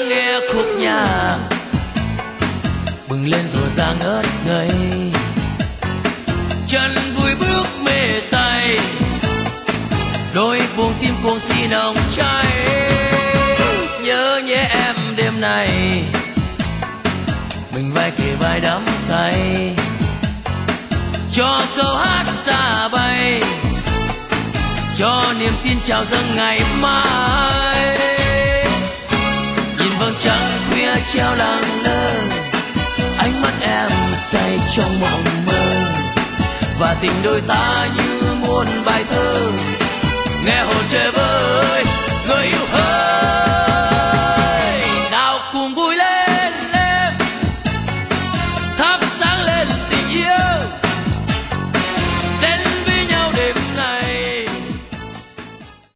nghe khúc nhạc bừng lên rồi ta ngất ngây, chân vui bước mê say, đôi buông tim cuồng si nồng cháy. Nhớ nhé em đêm này mình vai kề vai đắm say, cho câu hát xa bay, cho niềm tin chào dâng ngày mai. Nhìn vầng trăng khuya treo lặng lơ, ánh mắt em say trong mộng mơ, và tình đôi ta như muôn bài thơ nghe hồn trời